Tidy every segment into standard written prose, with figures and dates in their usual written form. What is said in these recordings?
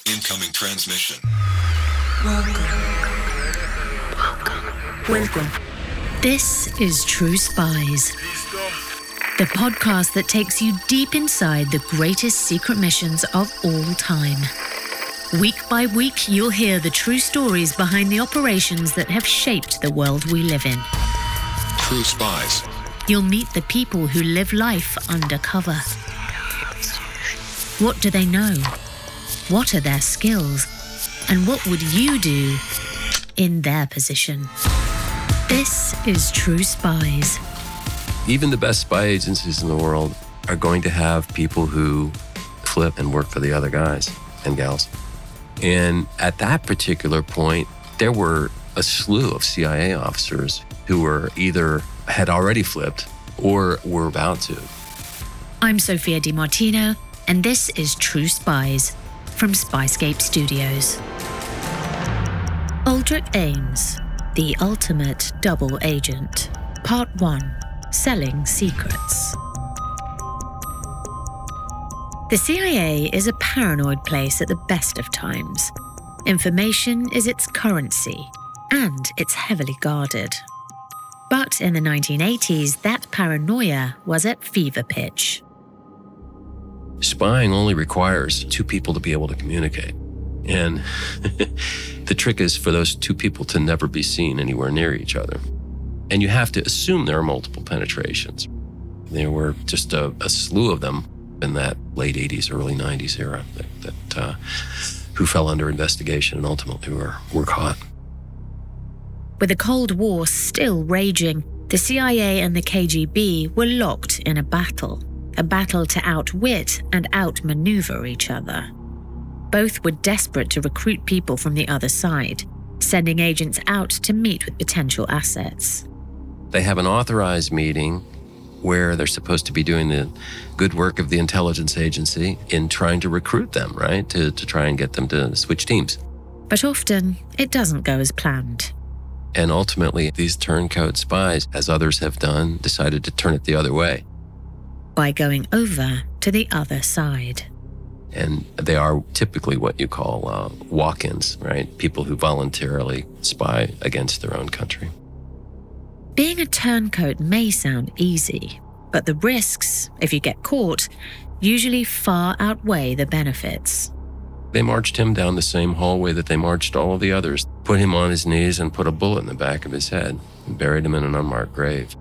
Incoming transmission. Welcome. This is True Spies, the podcast that takes you deep inside the greatest secret missions of all time. Week by week, you'll hear the true stories behind the operations that have shaped the world we live in. True Spies. You'll meet the people who live life undercover. What do they know? What are their skills? And what would you do in their position? This is True Spies. Even the best spy agencies in the world are going to have people who flip and work for the other guys and gals. And at that particular point, there were a slew of CIA officers who were either had already flipped or were about to. I'm Sophia DiMartino, and this is True Spies from Spyscape Studios. Aldrich Ames, the ultimate double agent. Part 1, Selling Secrets. The CIA is a paranoid place at the best of times. Information is its currency, and it's heavily guarded. But in the 1980s, that paranoia was at fever pitch. Spying only requires two people to be able to communicate. And the trick is for those two people to never be seen anywhere near each other. And you have to assume there are multiple penetrations. There were just a slew of them in that late 80s, early 90s era that who fell under investigation and ultimately were caught. With the Cold War still raging, the CIA and the KGB were locked in a battle to outwit and outmaneuver each other. Both were desperate to recruit people from the other side, sending agents out to meet with potential assets. They have an authorized meeting where they're supposed to be doing the good work of the intelligence agency in trying to recruit them, right? To try and get them to switch teams. But often, it doesn't go as planned. And ultimately, these turncoat spies, as others have done, decided to turn it the other way. By going over to the other side. And they are typically what you call walk-ins, right? People who voluntarily spy against their own country. Being a turncoat may sound easy, but the risks, if you get caught, usually far outweigh the benefits. They marched him down the same hallway that they marched all of the others, put him on his knees and put a bullet in the back of his head and buried him in an unmarked grave.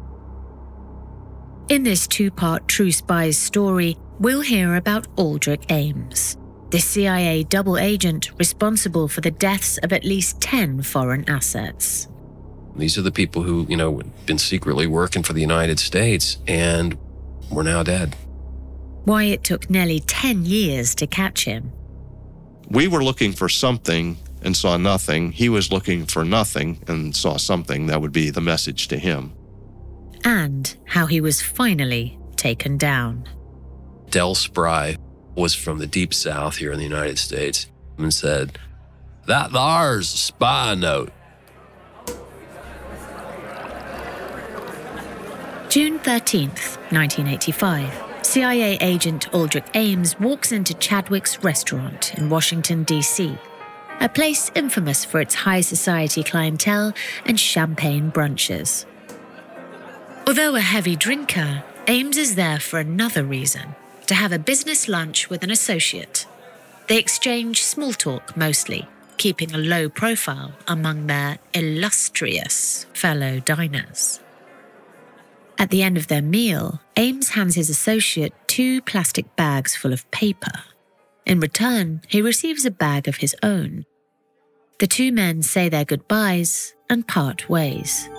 In this two-part True Spies story, we'll hear about Aldrich Ames, the CIA double agent responsible for the deaths of at least 10 foreign assets. These are the people who, had been secretly working for the United States and were now dead. Why it took nearly 10 years to catch him. We were looking for something and saw nothing. He was looking for nothing and saw something that would be the message to him. And how he was finally taken down. Del Spry was from the Deep South here in the United States and said, "That thar's a spy note." June 13th, 1985. CIA agent Aldrich Ames walks into Chadwick's restaurant in Washington, D.C., a place infamous for its high society clientele and champagne brunches. Although a heavy drinker, Ames is there for another reason, to have a business lunch with an associate. They exchange small talk mostly, keeping a low profile among their illustrious fellow diners. At the end of their meal, Ames hands his associate 2 plastic bags full of paper. In return, he receives a bag of his own. The 2 men say their goodbyes and part ways.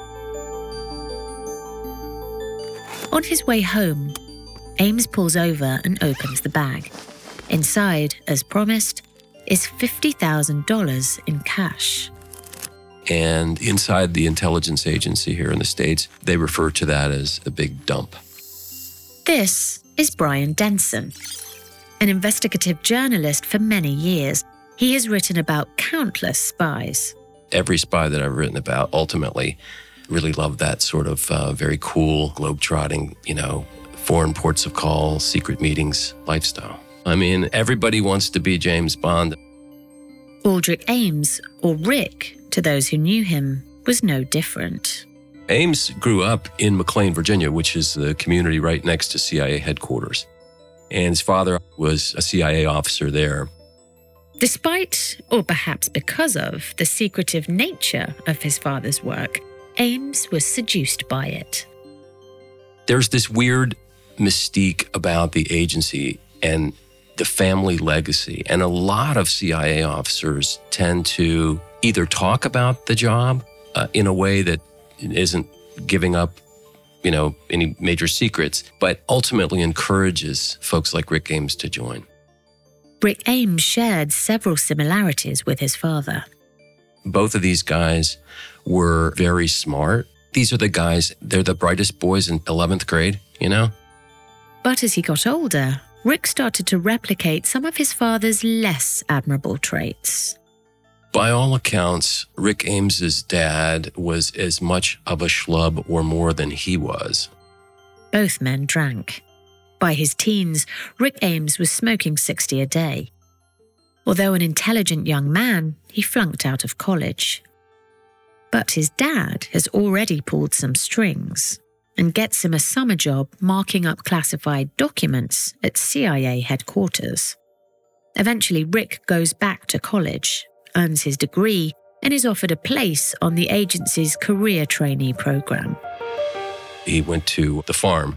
On his way home, Ames pulls over and opens the bag. Inside, as promised, is $50,000 in cash. And inside the intelligence agency here in the States, they refer to that as a big dump. This is Brian Denson, an investigative journalist for many years. He has written about countless spies. Every spy that I've written about ultimately really loved that sort of very cool, globe-trotting, foreign ports of call, secret meetings lifestyle. I mean, everybody wants to be James Bond. Aldrich Ames, or Rick, to those who knew him, was no different. Ames grew up in McLean, Virginia, which is the community right next to CIA headquarters. And his father was a CIA officer there. Despite, or perhaps because of, the secretive nature of his father's work, Ames was seduced by it. There's this weird mystique about the agency and the family legacy. And a lot of CIA officers tend to either talk about the job in a way that isn't giving up, any major secrets, but ultimately encourages folks like Rick Ames to join. Rick Ames shared several similarities with his father. Both of these guys were very smart. These are the guys, they're the brightest boys in 11th grade, But as he got older, Rick started to replicate some of his father's less admirable traits. By all accounts, Rick Ames's dad was as much of a schlub or more than he was. Both men drank. By his teens, Rick Ames was smoking 60 a day. Although an intelligent young man, he flunked out of college. But his dad has already pulled some strings and gets him a summer job marking up classified documents at CIA headquarters. Eventually, Rick goes back to college, earns his degree, and is offered a place on the agency's career trainee program. He went to the farm.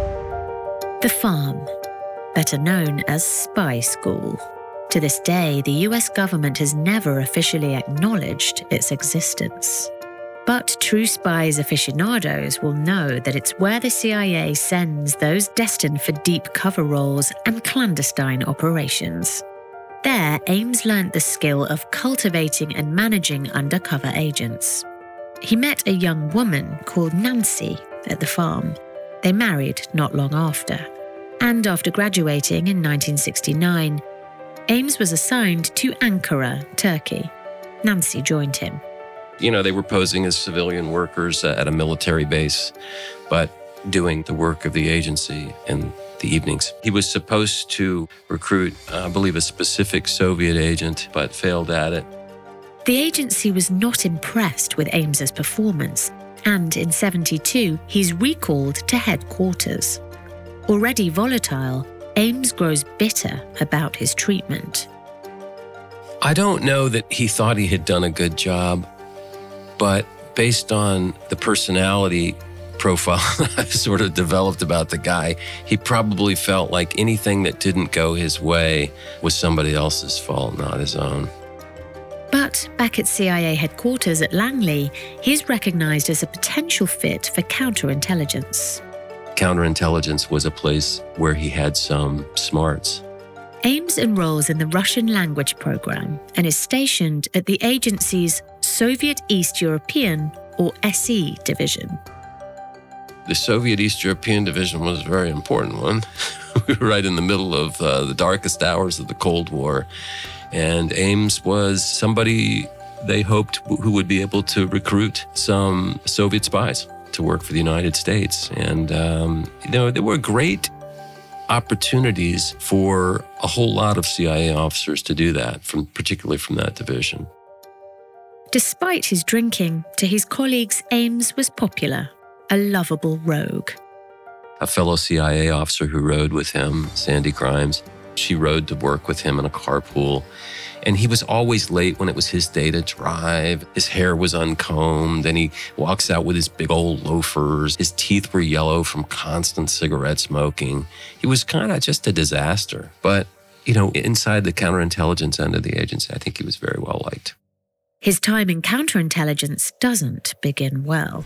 The Farm, better known as Spy School. To this day, the US government has never officially acknowledged its existence. But true spies aficionados will know that it's where the CIA sends those destined for deep cover roles and clandestine operations. There, Ames learned the skill of cultivating and managing undercover agents. He met a young woman called Nancy at the farm. They married not long after. And after graduating in 1969, Ames was assigned to Ankara, Turkey. Nancy joined him. They were posing as civilian workers at a military base, but doing the work of the agency in the evenings. He was supposed to recruit, I believe, a specific Soviet agent, but failed at it. The agency was not impressed with Ames's performance, and in '72, he's recalled to headquarters. Already volatile, Ames grows bitter about his treatment. I don't know that he thought he had done a good job, but based on the personality profile I've sort of developed about the guy, he probably felt like anything that didn't go his way was somebody else's fault, not his own. But back at CIA headquarters at Langley, he's recognized as a potential fit for counterintelligence. Counterintelligence was a place where he had some smarts. Ames enrolls in the Russian language program and is stationed at the agency's Soviet East European, or SE, division. The Soviet East European division was a very important one. We were right in the middle of the darkest hours of the Cold War. And Ames was somebody they hoped who would be able to recruit some Soviet spies to work for the United States. And, there were great opportunities for a whole lot of CIA officers to do that, particularly from that division. Despite his drinking, to his colleagues, Ames was popular, a lovable rogue. A fellow CIA officer who rode with him, Sandy Grimes, she rode to work with him in a carpool. And he was always late when it was his day to drive. His hair was uncombed, and he walks out with his big old loafers. His teeth were yellow from constant cigarette smoking. He was kind of just a disaster. But, inside the counterintelligence end of the agency, I think he was very well liked. His time in counterintelligence doesn't begin well.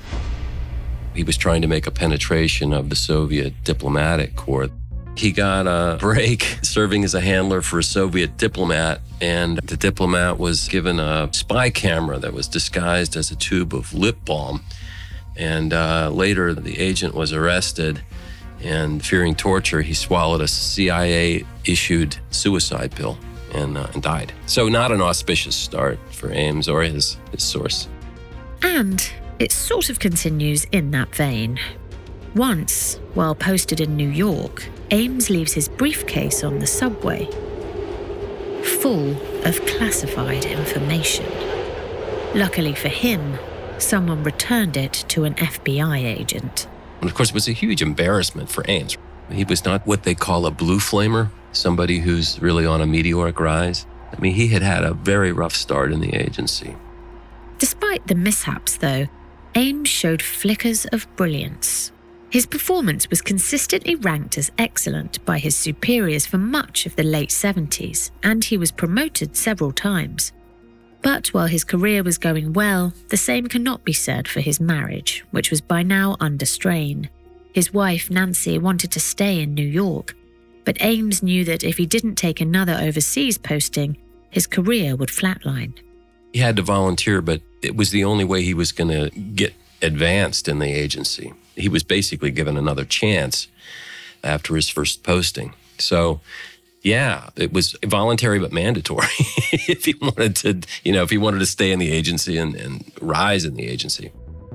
He was trying to make a penetration of the Soviet diplomatic corps. He got a break serving as a handler for a Soviet diplomat, and the diplomat was given a spy camera that was disguised as a tube of lip balm. And later, the agent was arrested, and fearing torture, he swallowed a CIA-issued suicide pill and died. So not an auspicious start for Ames or his source. And it sort of continues in that vein. Once, while posted in New York, Ames leaves his briefcase on the subway. full of classified information. Luckily for him, someone returned it to an FBI agent. And of course, it was a huge embarrassment for Ames. He was not what they call a blue flamer, somebody who's really on a meteoric rise. I mean, he had had a very rough start in the agency. Despite the mishaps, though, Ames showed flickers of brilliance. His performance was consistently ranked as excellent by his superiors for much of the late 70s, and he was promoted several times. But while his career was going well, the same cannot be said for his marriage, which was by now under strain. His wife, Nancy, wanted to stay in New York, but Ames knew that if he didn't take another overseas posting, his career would flatline. He had to volunteer, but it was the only way he was going to get advanced in the agency. He was basically given another chance after his first posting. So, yeah, it was voluntary but mandatory if he wanted to stay in the agency and rise in the agency.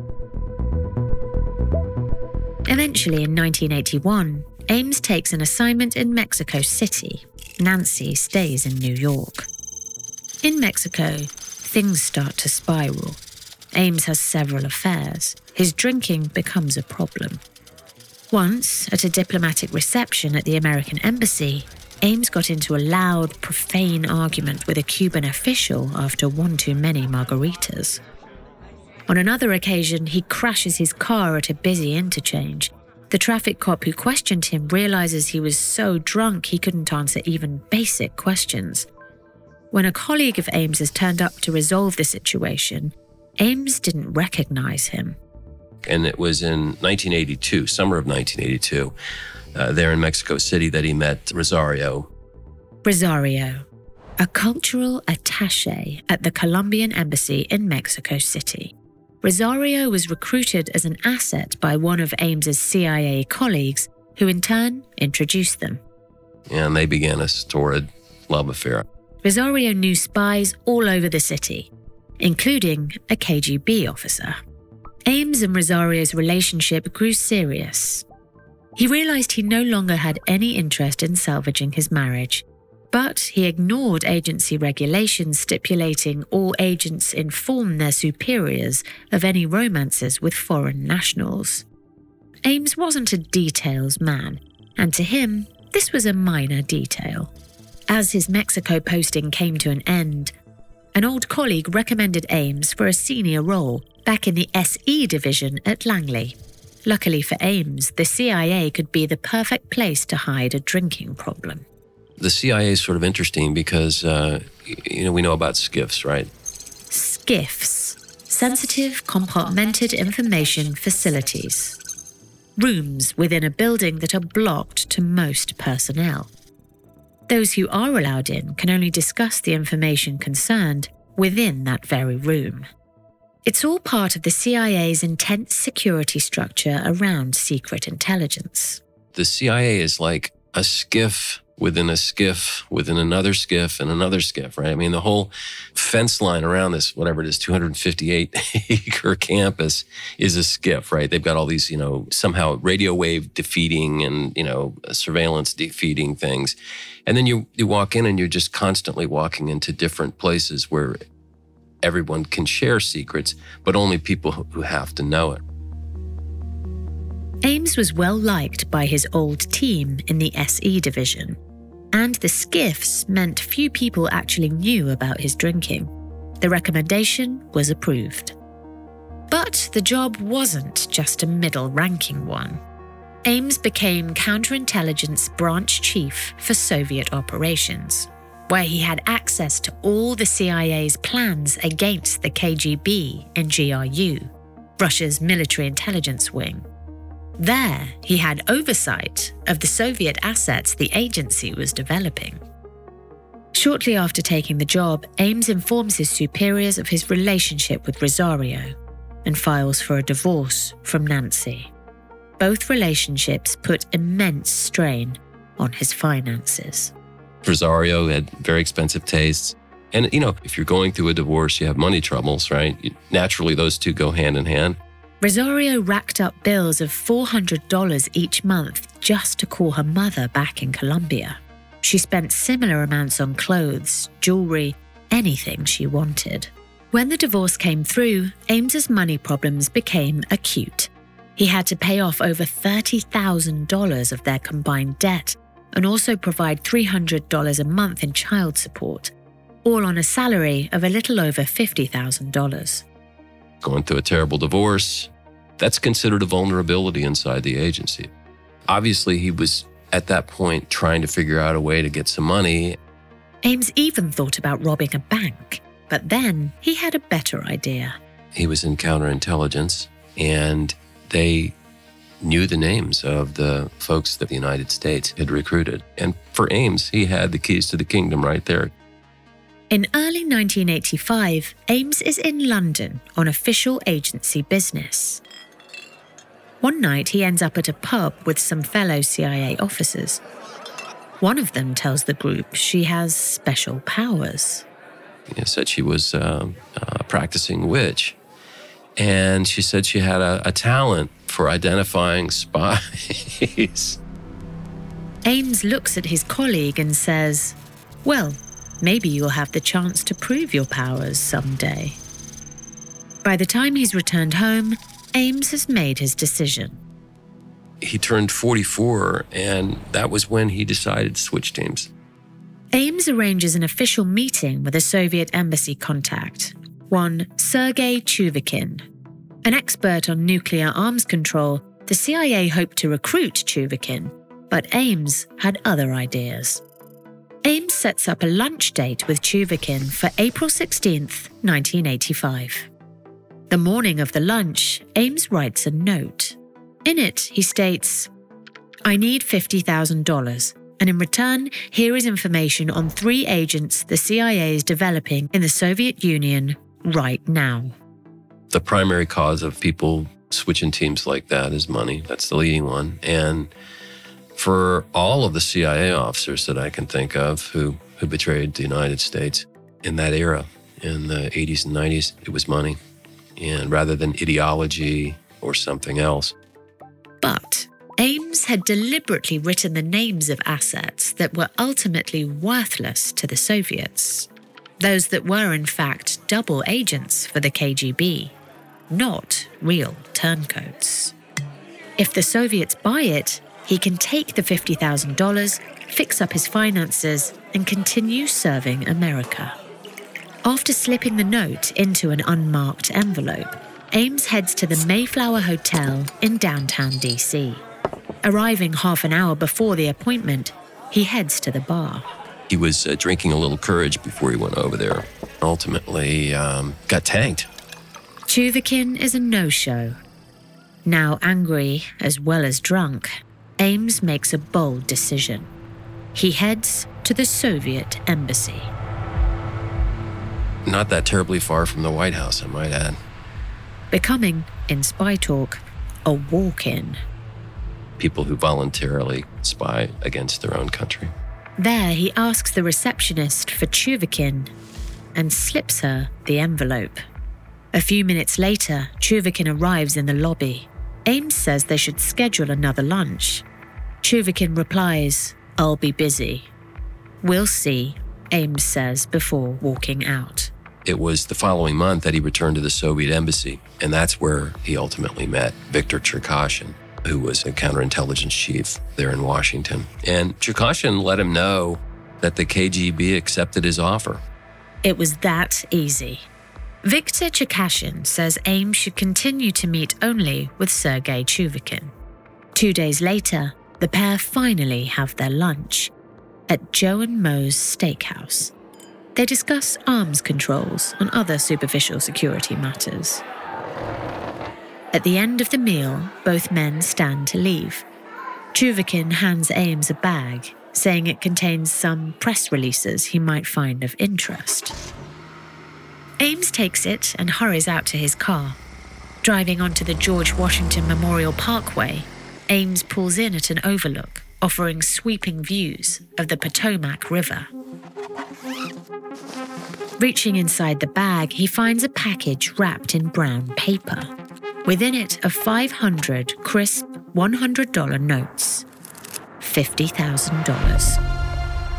Eventually, in 1981, Ames takes an assignment in Mexico City. Nancy stays in New York. In Mexico, things start to spiral. Ames has several affairs. His drinking becomes a problem. Once, at a diplomatic reception at the American embassy, Ames got into a loud, profane argument with a Cuban official after one too many margaritas. On another occasion, he crashes his car at a busy interchange. The traffic cop who questioned him realizes he was so drunk he couldn't answer even basic questions. When a colleague of Ames's turned up to resolve the situation, Ames didn't recognize him. And it was in 1982, summer of 1982, there in Mexico City that he met Rosario. Rosario, a cultural attaché at the Colombian embassy in Mexico City. Rosario was recruited as an asset by one of Ames's CIA colleagues, who in turn introduced them. And they began a torrid love affair. Rosario knew spies all over the city, including a KGB officer. Ames and Rosario's relationship grew serious. He realized he no longer had any interest in salvaging his marriage, but he ignored agency regulations stipulating all agents inform their superiors of any romances with foreign nationals. Ames wasn't a details man, and to him, this was a minor detail. As his Mexico posting came to an end, an old colleague recommended Ames for a senior role back in the SE division at Langley. Luckily for Ames, the CIA could be the perfect place to hide a drinking problem. The CIA is sort of interesting because, we know about SCIFs, right? SCIFs, Sensitive Compartmented Information Facilities. Rooms within a building that are blocked to most personnel. Those who are allowed in can only discuss the information concerned within that very room. It's all part of the CIA's intense security structure around secret intelligence. The CIA is like a SCIF within a SCIF, within another SCIF and another SCIF, right? I mean, the whole fence line around this, whatever it is, 258-acre campus is a SCIF, right? They've got all these, somehow radio wave defeating and, surveillance defeating things. And then you walk in and you're just constantly walking into different places where everyone can share secrets, but only people who have to know it. Ames was well liked by his old team in the SE division, and the SCIFs meant few people actually knew about his drinking. The recommendation was approved. But the job wasn't just a middle-ranking one. Ames became counterintelligence branch chief for Soviet operations, where he had access to all the CIA's plans against the KGB in GRU, Russia's military intelligence wing. There, he had oversight of the Soviet assets the agency was developing. Shortly after taking the job, Ames informs his superiors of his relationship with Rosario and files for a divorce from Nancy. Both relationships put immense strain on his finances. Rosario had very expensive tastes. And, if you're going through a divorce, you have money troubles, right? Naturally, those two go hand in hand. Rosario racked up bills of $400 each month just to call her mother back in Colombia. She spent similar amounts on clothes, jewelry, anything she wanted. When the divorce came through, Ames's money problems became acute. He had to pay off over $30,000 of their combined debt and also provide $300 a month in child support, all on a salary of a little over $50,000. Going through a terrible divorce, that's considered a vulnerability inside the agency. Obviously, he was at that point trying to figure out a way to get some money. Ames even thought about robbing a bank, but then he had a better idea. He was in counterintelligence, and they knew the names of the folks that the United States had recruited. And for Ames, he had the keys to the kingdom right there. In early 1985, Ames is in London on official agency business. One night, he ends up at a pub with some fellow CIA officers. One of them tells the group she has special powers. He said she was a practicing witch, and she said she had a talent for identifying spies. Ames looks at his colleague and says, "Well, maybe you'll have the chance to prove your powers someday." By the time he's returned home, Ames has made his decision. He turned 44, and that was when he decided to switch teams. Ames arranges an official meeting with a Soviet embassy contact, one Sergei Chuvekin. An expert on nuclear arms control, the CIA hoped to recruit Chuvekin, but Ames had other ideas. Ames sets up a lunch date with Chuvekin for April 16th, 1985. The morning of the lunch, Ames writes a note. In it, he states, "I need $50,000, and in return, here is information on 3 agents the CIA is developing in the Soviet Union right now." The primary cause of people switching teams like that is money. That's the leading one. And for all of the CIA officers that I can think of who betrayed the United States in that era, in the 80s and 90s, it was money. And rather than ideology or something else. But Ames had deliberately written the names of assets that were ultimately worthless to the Soviets. Those that were, in fact, double agents for the KGB, not real turncoats. If the Soviets buy it, he can take the $50,000, fix up his finances, and continue serving America. After slipping the note into an unmarked envelope, Ames heads to the Mayflower Hotel in downtown DC. Arriving half an hour before the appointment, he heads to the bar. He was drinking a little courage before he went over there. Ultimately, got tanked. Chuvekin is a no-show. Now angry as well as drunk, Ames makes a bold decision. He heads to the Soviet embassy. Not that terribly far from the White House, I might add. Becoming, in spy talk, a walk-in. People who voluntarily spy against their own country. There, he asks the receptionist for Chuvekin and slips her the envelope. A few minutes later, Chuvekin arrives in the lobby. Ames says they should schedule another lunch. Chuvekin replies, "I'll be busy." "We'll see," Ames says before walking out. It was the following month that he returned to the Soviet embassy, and that's where he ultimately met Viktor Cherkashin, who was a counterintelligence chief there in Washington. And Cherkashin let him know that the KGB accepted his offer. It was that easy. Viktor Cherkashin says Ames should continue to meet only with Sergei Chuvekin. 2 days later, the pair finally have their lunch at Joe and Moe's Steakhouse. They discuss arms controls and other superficial security matters. At the end of the meal, both men stand to leave. Chuvekin hands Ames a bag, saying it contains some press releases he might find of interest. Ames takes it and hurries out to his car. Driving onto the George Washington Memorial Parkway, Ames pulls in at an overlook, offering sweeping views of the Potomac River. Reaching inside the bag, he finds a package wrapped in brown paper. Within it are 500 crisp $100 notes. $50,000.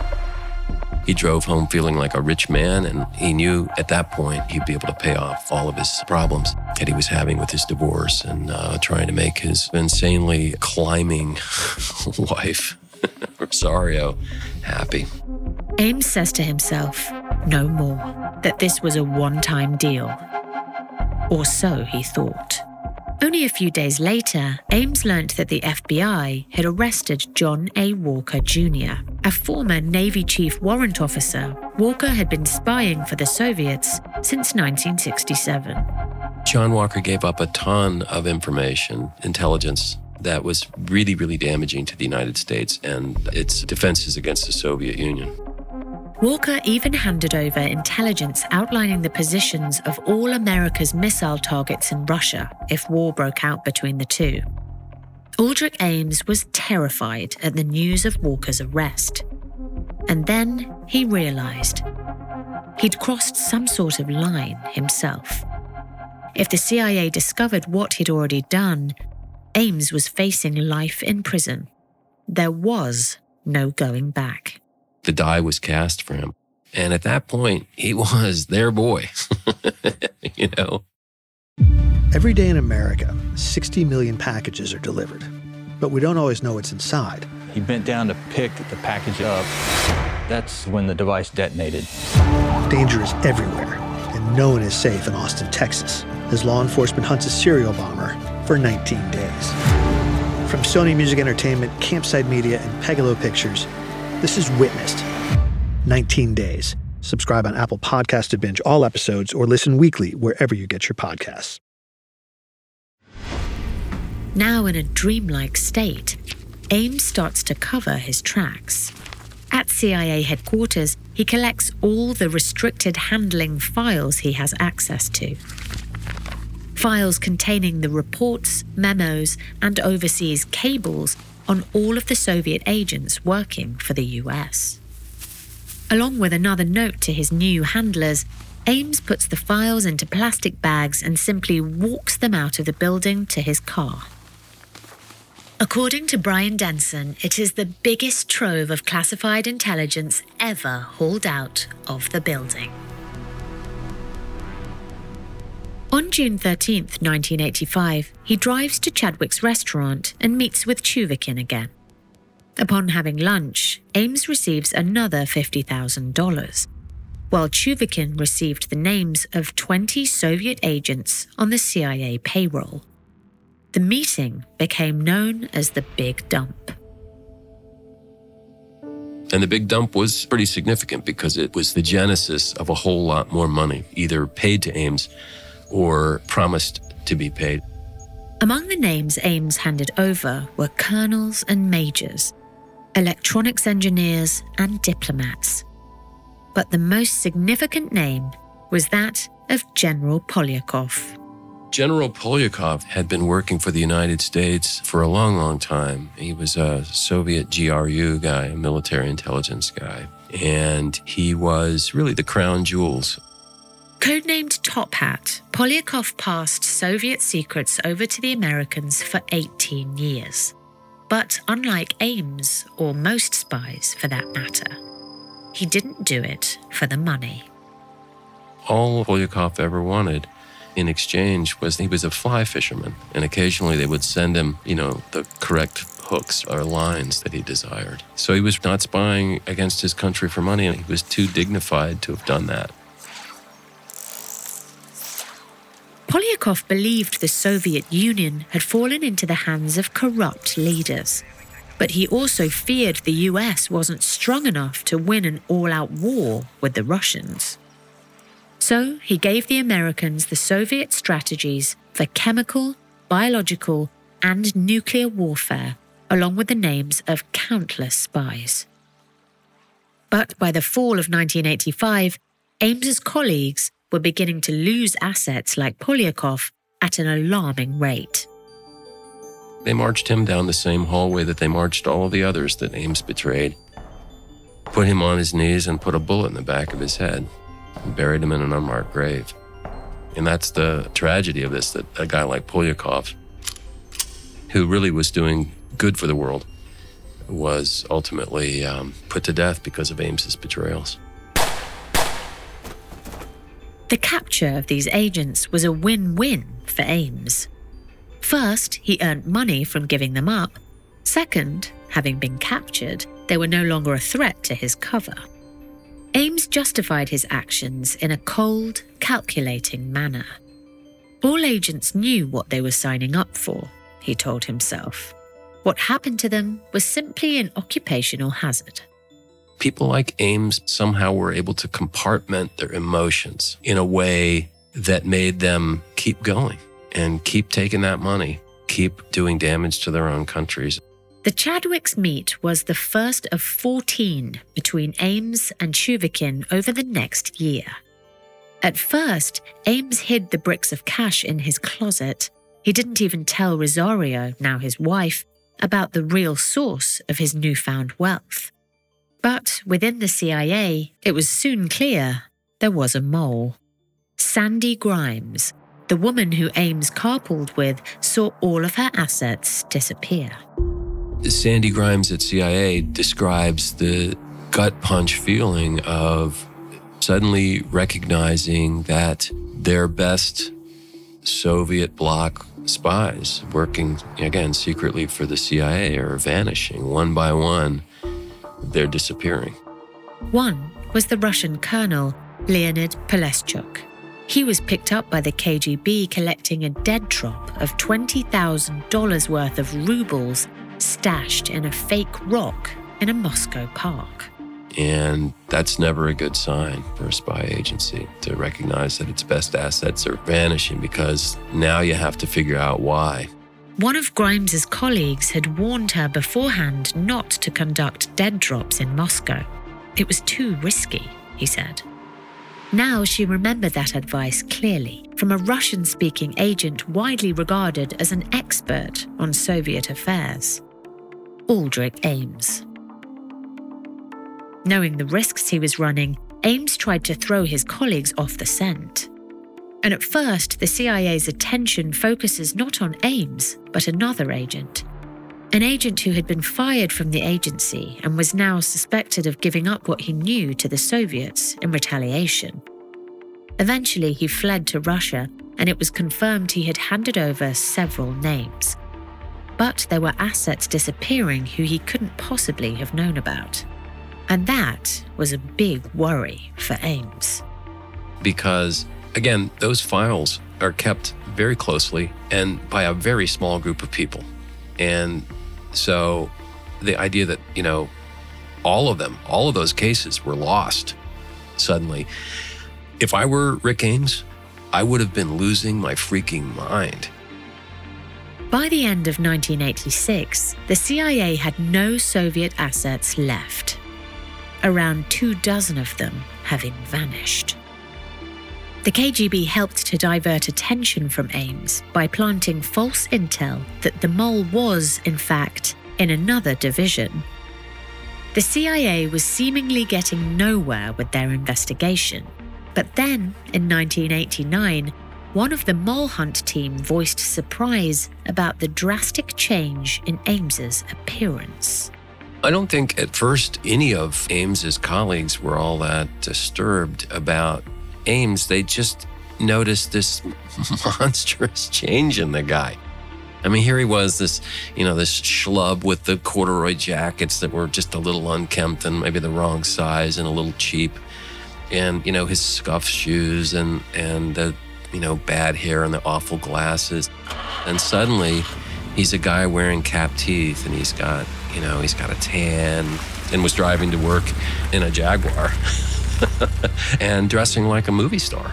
He drove home feeling like a rich man, and he knew at that point he'd be able to pay off all of his problems that he was having with his divorce and trying to make his insanely climbing wife, Rosario, happy. Ames says to himself, no more, that this was a one-time deal. Or so he thought. Only a few days later, Ames learnt that the FBI had arrested John A. Walker Jr., a former Navy Chief Warrant Officer. Walker had been spying for the Soviets since 1967. John Walker gave up a ton of information, intelligence, that was really, really damaging to the United States and its defenses against the Soviet Union. Walker even handed over intelligence outlining the positions of all America's missile targets in Russia if war broke out between the two. Aldrich Ames was terrified at the news of Walker's arrest. And then he realized he'd crossed some sort of line himself. If the CIA discovered what he'd already done, Ames was facing life in prison. There was no going back. The die was cast for him. And at that point, he was their boy, you know. Every day in America, 60 million packages are delivered, but we don't always know what's inside. He bent down to pick the package up. That's when the device detonated. Danger is everywhere, and no one is safe in Austin, Texas, as law enforcement hunts a serial bomber for 19 days. From Sony Music Entertainment, Campside Media, and Pegalo Pictures, this is Witnessed. 19 Days. Subscribe on Apple Podcasts to binge all episodes or listen weekly wherever you get your podcasts. Now in a dreamlike state, Ames starts to cover his tracks. At CIA headquarters, he collects all the restricted handling files he has access to. Files containing the reports, memos, and overseas cables on all of the Soviet agents working for the US. Along with another note to his new handlers, Ames puts the files into plastic bags and simply walks them out of the building to his car. According to Brian Denson, it is the biggest trove of classified intelligence ever hauled out of the building. On June 13th, 1985, he drives to Chadwick's restaurant and meets with Chuvekin again. Upon having lunch, Ames receives another $50,000, while Chuvekin received the names of 20 Soviet agents on the CIA payroll. The meeting became known as the Big Dump. And the Big Dump was pretty significant because it was the genesis of a whole lot more money, either paid to Ames or promised to be paid. Among the names Ames handed over were colonels and majors, electronics engineers and diplomats. But the most significant name was that of General Polyakov. General Polyakov had been working for the United States for a long, long time. He was a Soviet GRU guy, a military intelligence guy, and he was really the crown jewels. Codenamed Top Hat, Polyakov passed Soviet secrets over to the Americans for 18 years. But unlike Ames, or most spies for that matter, he didn't do it for the money. All Polyakov ever wanted in exchange was he was a fly fisherman, and occasionally they would send him, the correct hooks or lines that he desired. So he was not spying against his country for money, and he was too dignified to have done that. Polyakov believed the Soviet Union had fallen into the hands of corrupt leaders. But he also feared the US wasn't strong enough to win an all-out war with the Russians. So he gave the Americans the Soviet strategies for chemical, biological, and nuclear warfare, along with the names of countless spies. But by the fall of 1985, Ames's colleagues were beginning to lose assets like Polyakov at an alarming rate. They marched him down the same hallway that they marched all of the others that Ames betrayed, put him on his knees and put a bullet in the back of his head, and buried him in an unmarked grave. And that's the tragedy of this, that a guy like Polyakov, who really was doing good for the world, was ultimately put to death because of Ames's betrayals. The capture of these agents was a win-win for Ames. First, he earned money from giving them up. Second, having been captured, they were no longer a threat to his cover. Ames justified his actions in a cold, calculating manner. All agents knew what they were signing up for, he told himself. What happened to them was simply an occupational hazard. People like Ames somehow were able to compartment their emotions in a way that made them keep going and keep taking that money, keep doing damage to their own countries. The Chadwicks meet was the first of 14 between Ames and Shuvakin over the next year. At first, Ames hid the bricks of cash in his closet. He didn't even tell Rosario, now his wife, about the real source of his newfound wealth. But within the CIA, it was soon clear there was a mole. Sandy Grimes, the woman who Ames carpooled with, saw all of her assets disappear. Sandy Grimes at CIA describes the gut punch feeling of suddenly recognizing that their best Soviet bloc spies working, again, secretly for the CIA are vanishing. One by one, they're disappearing. One was the Russian colonel, Leonid Poleshchuk. He was picked up by the KGB collecting a dead drop of $20,000 worth of rubles stashed in a fake rock in a Moscow park. And that's never a good sign for a spy agency, to recognize that its best assets are vanishing, because now you have to figure out why. One of Grimes's colleagues had warned her beforehand not to conduct dead drops in Moscow. It was too risky, he said. Now she remembered that advice clearly from a Russian-speaking agent widely regarded as an expert on Soviet affairs, Aldrich Ames. Knowing the risks he was running, Ames tried to throw his colleagues off the scent. And at first, the CIA's attention focuses not on Ames, but another agent. An agent who had been fired from the agency and was now suspected of giving up what he knew to the Soviets in retaliation. Eventually, he fled to Russia, and it was confirmed he had handed over several names. But there were assets disappearing who he couldn't possibly have known about. And that was a big worry for Ames. Because, again, those files are kept very closely and by a very small group of people. And so the idea that, all of those cases were lost suddenly. If I were Rick Ames, I would have been losing my freaking mind. By the end of 1986, the CIA had no Soviet assets left. Around 24 of them having vanished. The KGB helped to divert attention from Ames by planting false intel that the mole was, in fact, in another division. The CIA was seemingly getting nowhere with their investigation. But then, in 1989, one of the mole hunt team voiced surprise about the drastic change in Ames's appearance. I don't think at first any of Ames's colleagues were all that disturbed about Ames. They just noticed this monstrous change in the guy. I mean, here he was, this schlub with the corduroy jackets that were just a little unkempt and maybe the wrong size and a little cheap. And, his scuffed shoes and the, bad hair and the awful glasses. And suddenly he's a guy wearing cap teeth, and he's got a tan, and was driving to work in a Jaguar and dressing like a movie star.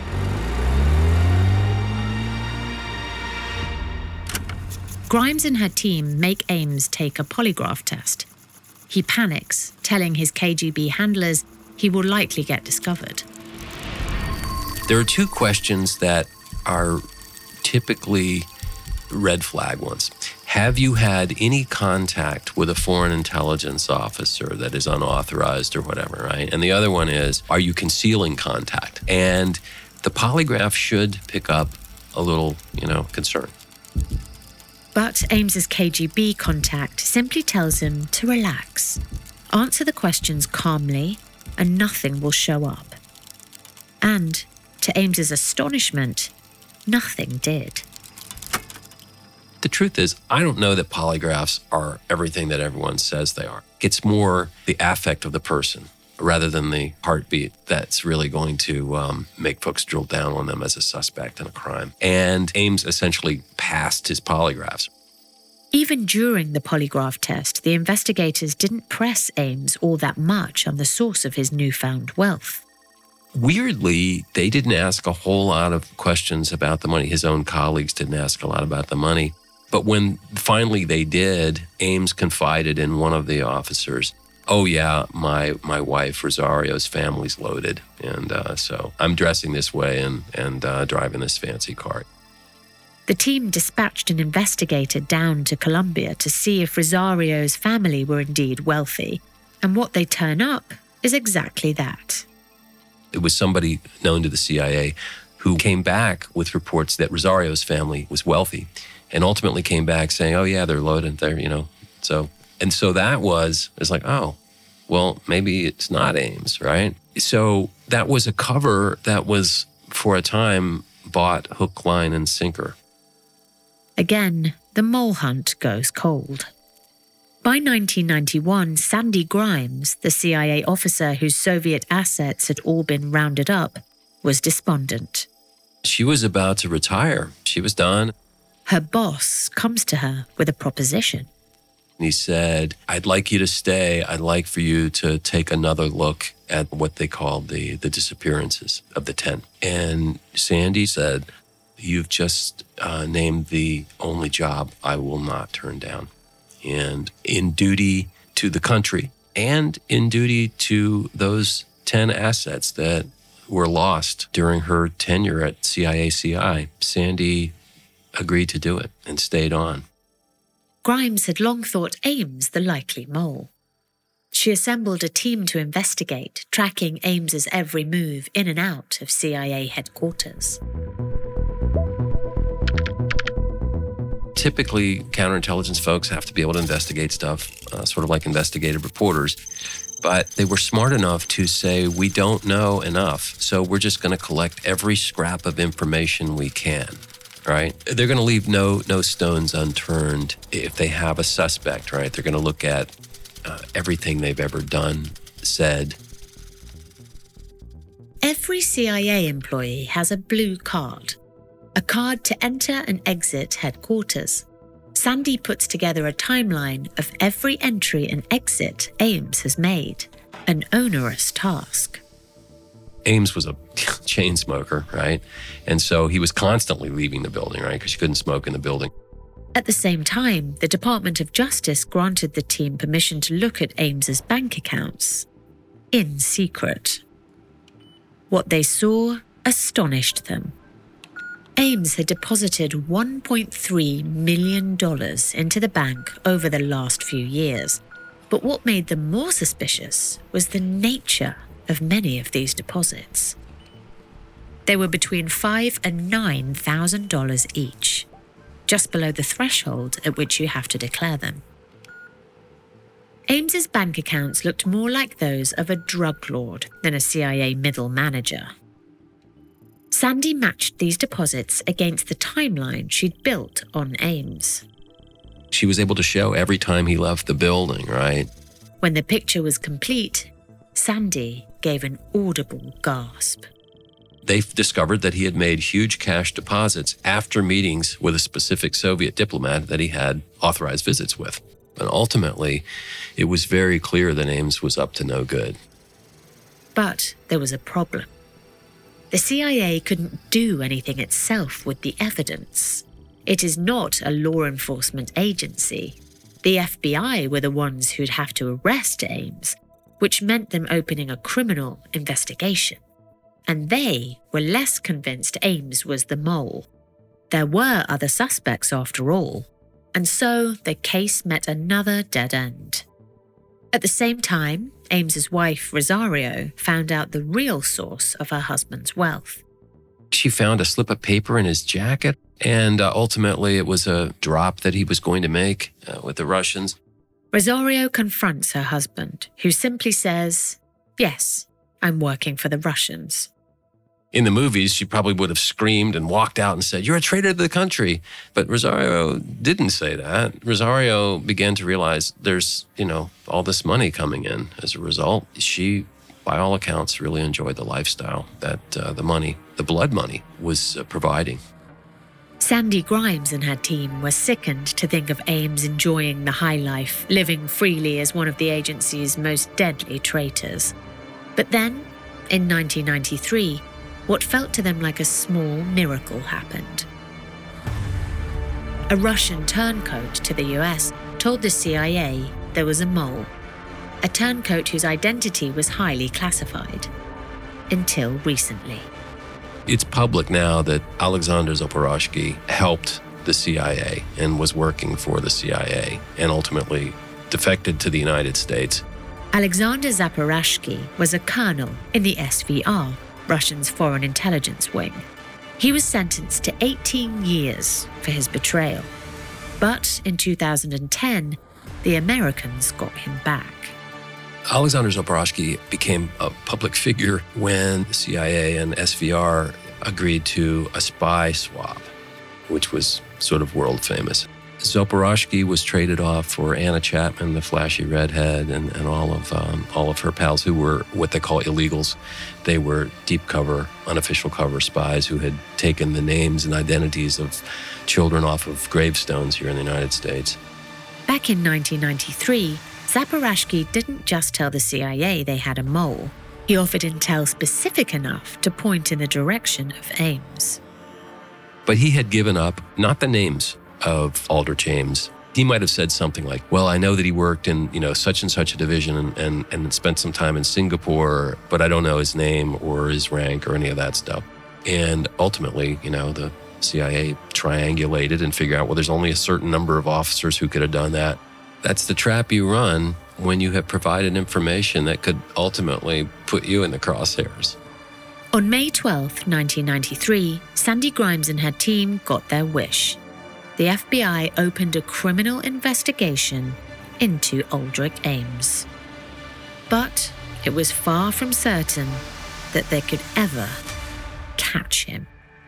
Grimes and her team make Ames take a polygraph test. He panics, telling his KGB handlers he will likely get discovered. There are two questions that are typically red flag ones. Have you had any contact with a foreign intelligence officer that is unauthorized or whatever, right? And the other one is, are you concealing contact? And the polygraph should pick up a little, concern. But Ames's KGB contact simply tells him to relax, answer the questions calmly, and nothing will show up. And, to Ames's astonishment, nothing did. The truth is, I don't know that polygraphs are everything that everyone says they are. It's more the affect of the person rather than the heartbeat that's really going to make folks drill down on them as a suspect in a crime. And Ames essentially passed his polygraphs. Even during the polygraph test, the investigators didn't press Ames all that much on the source of his newfound wealth. Weirdly, they didn't ask a whole lot of questions about the money. His own colleagues didn't ask a lot about the money. But when finally they did, Ames confided in one of the officers, "Oh yeah, my wife Rosario's family's loaded, and so I'm dressing this way and driving this fancy car." The team dispatched an investigator down to Colombia to see if Rosario's family were indeed wealthy, and what they turn up is exactly that. It was somebody known to the CIA who came back with reports that Rosario's family was wealthy, and ultimately came back saying, "Oh yeah, they're loaded, so." And so that was, it's like, oh, well, maybe it's not Ames, right? So that was a cover that was, for a time, bought hook, line, and sinker. Again, the mole hunt goes cold. By 1991, Sandy Grimes, the CIA officer whose Soviet assets had all been rounded up, was despondent. She was about to retire. She was done. Her boss comes to her with a proposition. He said, "I'd like you to stay. I'd like for you to take another look at what they called the disappearances of the 10. And Sandy said, "You've just named the only job I will not turn down. And in duty to the country and in duty to those 10 assets that were lost during her tenure at CIA-CI, Sandy agreed to do it and stayed on." Grimes had long thought Ames the likely mole. She assembled a team to investigate, tracking Ames's every move in and out of CIA headquarters. Typically, counterintelligence folks have to be able to investigate stuff, sort of like investigative reporters. But they were smart enough to say, we don't know enough, so we're just going to collect every scrap of information we can, right? They're going to leave no stones unturned if they have a suspect, right? They're going to look at everything they've ever done, said. Every CIA employee has a blue card, a card to enter and exit headquarters. Sandy puts together a timeline of every entry and exit Ames has made, an onerous task. Ames was a chain smoker, right? And so he was constantly leaving the building, right? Because you couldn't smoke in the building. At the same time, the Department of Justice granted the team permission to look at Ames's bank accounts, in secret. What they saw astonished them. Ames had deposited $1.3 million into the bank over the last few years. But what made them more suspicious was the nature of many of these deposits. They were between $5,000 and $9,000 each, just below the threshold at which you have to declare them. Ames's bank accounts looked more like those of a drug lord than a CIA middle manager. Sandy matched these deposits against the timeline she'd built on Ames. She was able to show every time he left the building, right? When the picture was complete, Sandy gave an audible gasp. They discovered that he had made huge cash deposits after meetings with a specific Soviet diplomat that he had authorized visits with. And ultimately, it was very clear that Ames was up to no good. But there was a problem. The CIA couldn't do anything itself with the evidence. It is not a law enforcement agency. The FBI were the ones who'd have to arrest Ames, which meant them opening a criminal investigation. And they were less convinced Ames was the mole. There were other suspects after all, and so the case met another dead end. At the same time, Ames's wife, Rosario, found out the real source of her husband's wealth. she found a slip of paper in his jacket. And ultimately, it was a drop that he was going to make with the Russians. Rosario confronts her husband, who simply says, "Yes, I'm working for the Russians." In the movies, she probably would have screamed and walked out and said, "You're a traitor to the country." But Rosario didn't say that. Rosario began to realize there's, all this money coming in as a result. She, by all accounts, really enjoyed the lifestyle that the blood money, was providing. Sandy Grimes and her team were sickened to think of Ames enjoying the high life, living freely as one of the agency's most deadly traitors. But then, in 1993, what felt to them like a small miracle happened. A Russian turncoat to the US told the CIA there was a mole, a turncoat whose identity was highly classified. Until recently. It's public now that Alexander Zaporozhky helped the CIA and was working for the CIA and ultimately defected to the United States. Alexander Zaporozhky was a colonel in the SVR, Russia's foreign intelligence wing. He was sentenced to 18 years for his betrayal. But in 2010, the Americans got him back. Alexander Zaporozhky became a public figure when the CIA and SVR agreed to a spy swap, which was sort of world famous. Zaporozhky was traded off for Anna Chapman, the flashy redhead, and all of her pals who were what they call illegals. They were deep cover, unofficial cover spies who had taken the names and identities of children off of gravestones here in the United States. Back in 1993, Zaporozhky didn't just tell the CIA they had a mole. He offered intel specific enough to point in the direction of Ames. But he had given up, not the names of Aldrich Ames. He might have said something like, well, I know that he worked in, such and such a division and spent some time in Singapore, but I don't know his name or his rank or any of that stuff. And ultimately, the CIA triangulated and figured out, well, there's only a certain number of officers who could have done that. That's the trap you run when you have provided information that could ultimately put you in the crosshairs. On May 12, 1993, Sandy Grimes and her team got their wish. The FBI opened a criminal investigation into Aldrich Ames. But it was far from certain that they could ever catch him.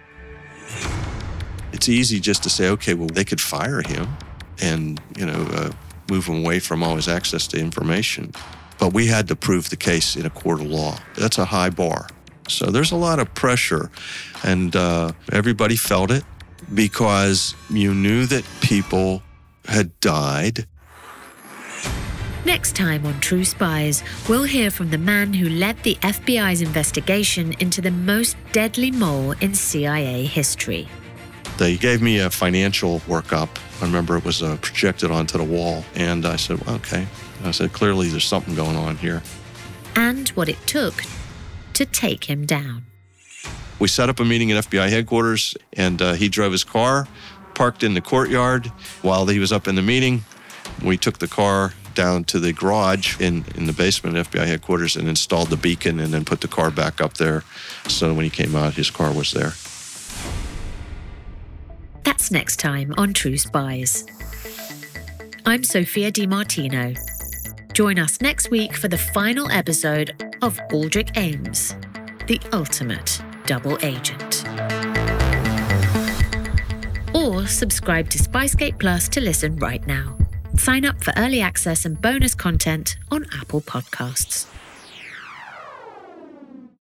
It's easy just to say, okay, well, they could fire him and, move him away from all his access to information. But we had to prove the case in a court of law. That's a high bar. So there's a lot of pressure, and everybody felt it because you knew that people had died. Next time on True Spies, we'll hear from the man who led the FBI's investigation into the most deadly mole in CIA history. They gave me a financial workup. I remember it was projected onto the wall, and I said, well, okay. I said, clearly there's something going on here. And what it took to take him down. We set up a meeting at FBI headquarters, and he drove his car, parked in the courtyard while he was up in the meeting. We took the car down to the garage in the basement of FBI headquarters and installed the beacon and then put the car back up there. So when he came out, his car was there. That's next time on True Spies. I'm Sophia DiMartino. Join us next week for the final episode of Aldrich Ames, the ultimate double agent. Or subscribe to Spyscape Plus to listen right now. Sign up for early access and bonus content on Apple Podcasts.